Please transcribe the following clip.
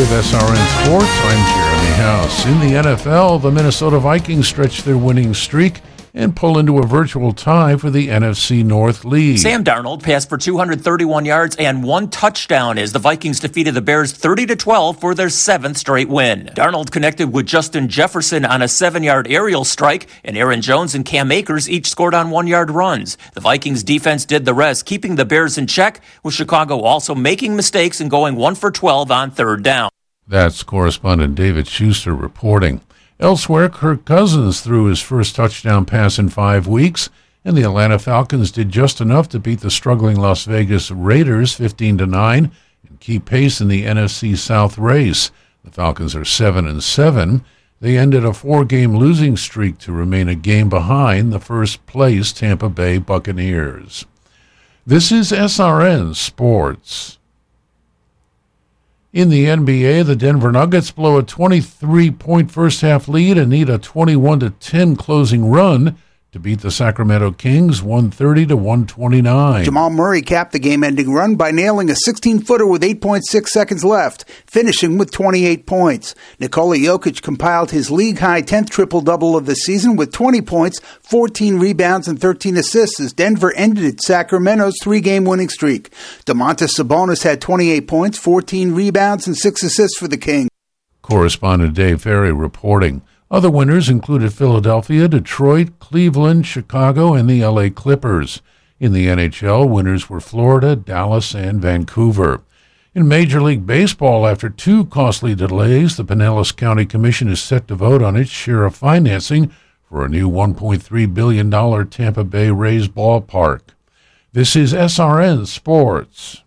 with SRN Sports. I'm Jeremy House. In the NFL, the Minnesota Vikings stretch their winning streak and pull into a virtual tie for the NFC North lead. Sam Darnold passed for 231 yards and 1 touchdown as the Vikings defeated the Bears 30-12 for their 7th straight win. Darnold connected with Justin Jefferson on a 7-yard aerial strike, and Aaron Jones and Cam Akers each scored on 1-yard runs. The Vikings defense did the rest, keeping the Bears in check, with Chicago also making mistakes and going 1 for 12 on 3rd down. That's correspondent David Schuster reporting. Elsewhere, Kirk Cousins threw his first touchdown pass in 5 weeks, and the Atlanta Falcons did just enough to beat the struggling Las Vegas Raiders 15-9 and keep pace in the NFC South race. The Falcons are 7-7. They ended a 4-game losing streak to remain a game behind the first-place Tampa Bay Buccaneers. This is SRN Sports. In the NBA, the Denver Nuggets blow a 23-point first-half lead and need a 21-10 closing run to beat the Sacramento Kings 130-129. Jamal Murray capped the game-ending run by nailing a 16-footer with 8.6 seconds left, finishing with 28 points. Nikola Jokic compiled his league-high 10th triple-double of the season with 20 points, 14 rebounds, and 13 assists as Denver ended Sacramento's 3-game winning streak. Domantas Sabonis had 28 points, 14 rebounds, and 6 assists for the Kings. Correspondent Dave Ferry reporting. Other winners included Philadelphia, Detroit, Cleveland, Chicago, and the LA Clippers. In the NHL, winners were Florida, Dallas, and Vancouver. In Major League Baseball, after 2 costly delays, the Pinellas County Commission is set to vote on its share of financing for a new $1.3 billion Tampa Bay Rays ballpark. This is SRN Sports.